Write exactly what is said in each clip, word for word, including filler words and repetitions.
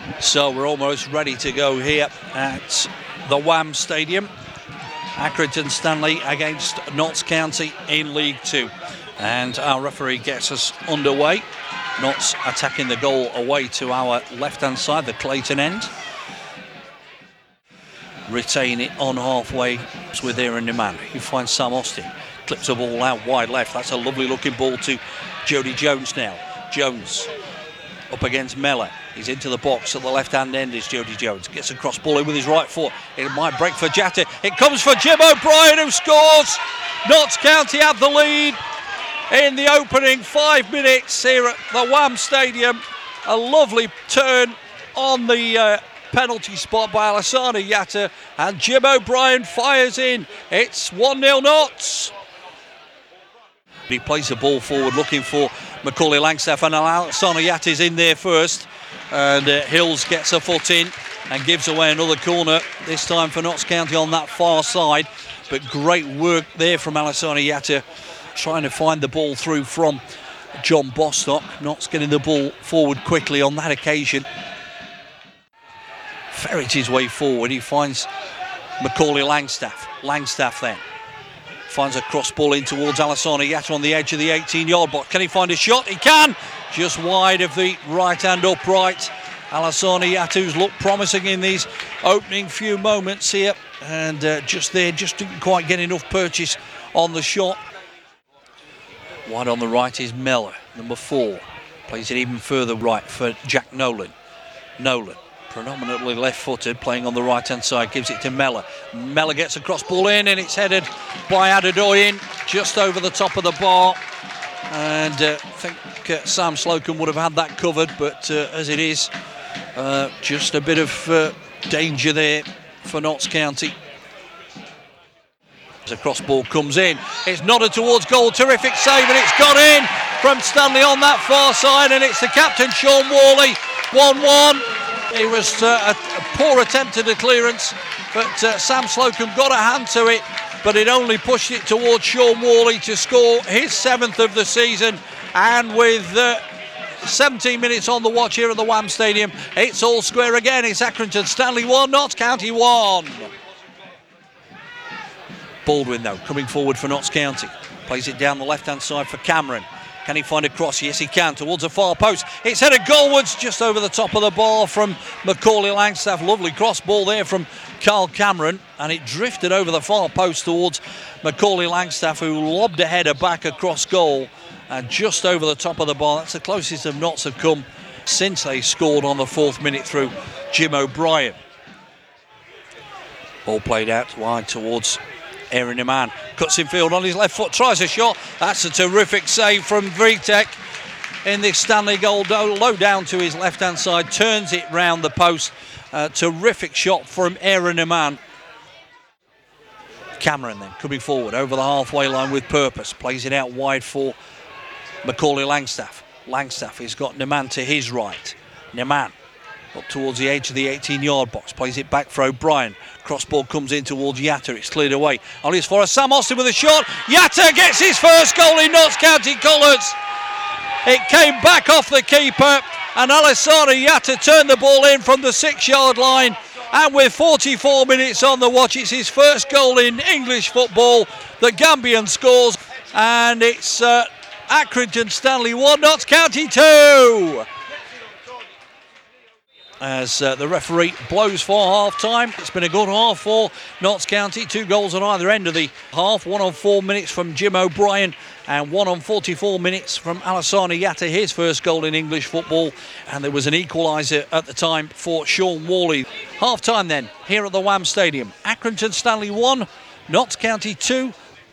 So we're almost ready to go here at the Wham Stadium. Accrington Stanley against Notts County in League Two. And our referee gets us underway. Notts attacking the goal away to our left-hand side, the Clayton end. Retain it on halfway with Aaron Neman. He finds Sam Austin. Clips the ball out wide left. That's a lovely looking ball to Jody Jones now. Jones up against Mellor. He's into the box at the left-hand end is Jody Jones. Gets a cross ball in with his right foot. It might break for Jatta. It comes for Jim O'Brien, who scores. Notts County have the lead in the opening five minutes here at the Wham Stadium. A lovely turn on the uh, penalty spot by Alassane Jatta, and Jim O'Brien fires in. It's one nil Notts. He plays the ball forward looking for Macaulay Langstaff, and Alassane Jatta's in there first. And uh, Hills gets a foot in and gives away another corner, this time for Notts County on that far side. But great work there from Alassane Jatta, trying to find the ball through from John Bostock. Notts getting the ball forward quickly on that occasion. Ferrets his way forward. He finds Macaulay Langstaff. Langstaff then finds a cross ball in towards Alassane Jatta on the edge of the eighteen yard box. Can he find a shot? He can! Just wide of the right hand upright. Alassane Jatta, who's looked promising in these opening few moments here, and uh, just there, just didn't quite get enough purchase on the shot. Wide on the right is Mellor, number four. Plays it even further right for Jack Nolan. Nolan, predominantly left-footed, playing on the right-hand side, gives it to Mellor. Mellor gets a cross ball in, and it's headed by Adedoyin just over the top of the bar. And uh, I think uh, Sam Slocum would have had that covered, but uh, as it is, uh, just a bit of uh, danger there for Notts County. As a cross ball comes in, it's nodded towards goal. Terrific save, and it's gone in from Stanley on that far side, and it's the captain, Sean Worley. one one. It was uh, a, a poor attempt at a clearance, but uh, Sam Slocum got a hand to it, but it only pushed it towards Sean Worley to score his seventh of the season. And with uh, seventeen minutes on the watch here at the Wham Stadium, it's all square again. It's Accrington Stanley one, Notts County one. Baldwin, though, coming forward for Notts County. Plays it down the left-hand side for Cameron. Can he find a cross? Yes, he can, towards a far post. It's headed goalwards, just over the top of the bar from Macaulay Langstaff. Lovely cross ball there from Carl Cameron, and it drifted over the far post towards Macaulay Langstaff, who lobbed a header back across goal, and just over the top of the bar. That's the closest of Notts have come since they scored on the fourth minute through Jim O'Brien. Ball played out wide towards Aaron Neman. Cuts in field on his left foot, tries a shot. That's a terrific save from Vitek in this Stanley goal, low down to his left hand side, turns it round the post. Uh, terrific shot from Aaron Neman. Cameron then coming forward over the halfway line with purpose, plays it out wide for Macaulay Langstaff. Langstaff has got Neman to his right. Neman up towards the edge of the eighteen yard box, plays it back for O'Brien. Cross ball comes in towards Jatta, it's cleared away. On his for Sam Austin with a shot. Jatta gets his first goal in Notts County colours. It came back off the keeper, and Alassane Jatta turned the ball in from the six yard line. And with forty-four minutes on the watch, it's his first goal in English football. The Gambian scores, and it's uh, Accrington Stanley one, Notts County two. As uh, the referee blows for half-time. It's been a good half for Notts County. Two goals on either end of the half. One on four minutes from Jim O'Brien and one on forty-four minutes from Alassane Jatta, his first goal in English football. And there was an equaliser at the time for Sean Worley. Half-time then, here at the Wham Stadium. Accrington Stanley one, Notts County two.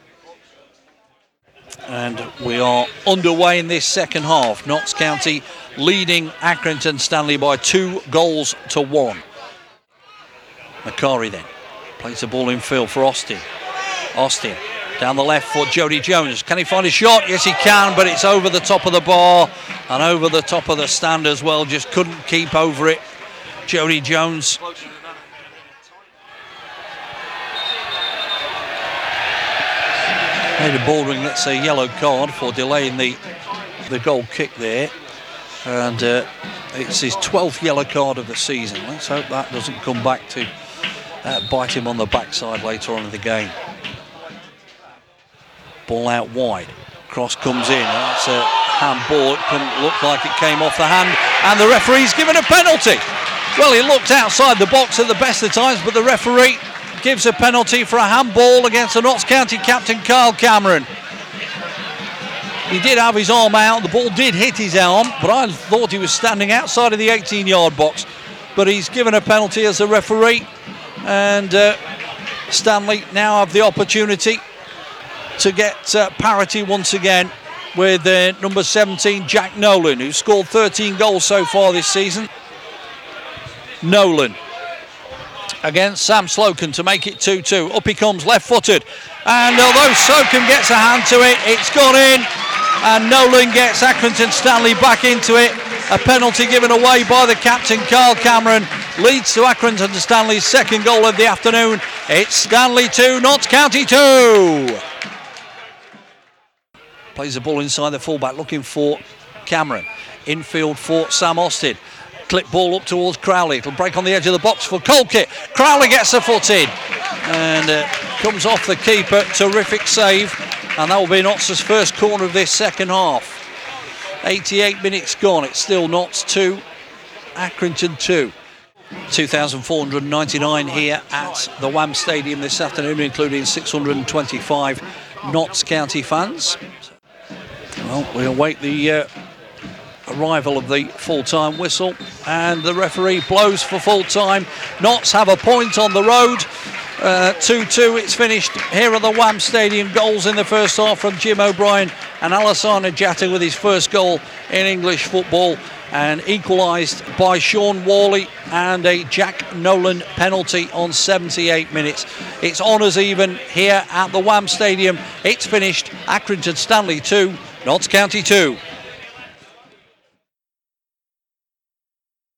And we are underway in this second half. Notts County leading Accrington Stanley by two goals to one. Macari then plays the ball in field for Austin. Austin down the left for Jody Jones. Can he find a shot? Yes, he can, but it's over the top of the bar and over the top of the stand as well. Just couldn't keep over it. Jody Jones. David Baldwin gets a yellow card for delaying the the goal kick there, and uh, It's his twelfth yellow card of the season. Let's hope that doesn't come back to uh, bite him on the backside later on in the game. Ball out wide. Cross comes in. That's a handball. It couldn't look like it came off the hand. And the referee's given a penalty. Well, he looked outside the box at the best of times, but the referee gives a penalty for a handball against the Notts County captain, Kyle Cameron. He did have his arm out. The ball did hit his arm, but I thought he was standing outside of the eighteen-yard box. But he's given a penalty as a referee. And uh, Stanley now have the opportunity to get uh, parity once again with uh, number seventeen, Jack Nolan, who scored thirteen goals so far this season. Nolan against Sam Slocum to make it two two. Up he comes, left-footed. And although Slocum gets a hand to it, it's gone in. And Nolan gets Accrington Stanley back into it. A penalty given away by the captain, Kyle Cameron, leads to Accrington Stanley's second goal of the afternoon. It's Stanley two, Notts County two. Plays the ball inside the fullback, looking for Cameron. Infield for Sam Austin. Clip ball up towards Crowley. It'll break on the edge of the box for Colkett. Crowley gets a foot in and uh, comes off the keeper. Terrific save. And that will be Notts' first corner of this second half. eighty-eight minutes gone. It's still Notts two, Accrington two. two thousand four hundred ninety-nine here at the Wham Stadium this afternoon, including six hundred twenty-five Notts County fans. Well, we await the uh, arrival of the full-time whistle, and the referee blows for full-time. Notts have a point on the road. two two, uh, it's finished here at the Wham Stadium. Goals in the first half from Jim O'Brien and Alassane Jatta with his first goal in English football, and equalised by Sean Worley and a Jack Nolan penalty on seventy-eight minutes. It's honours even here at the Wham Stadium. It's finished Accrington Stanley two, Notts County two.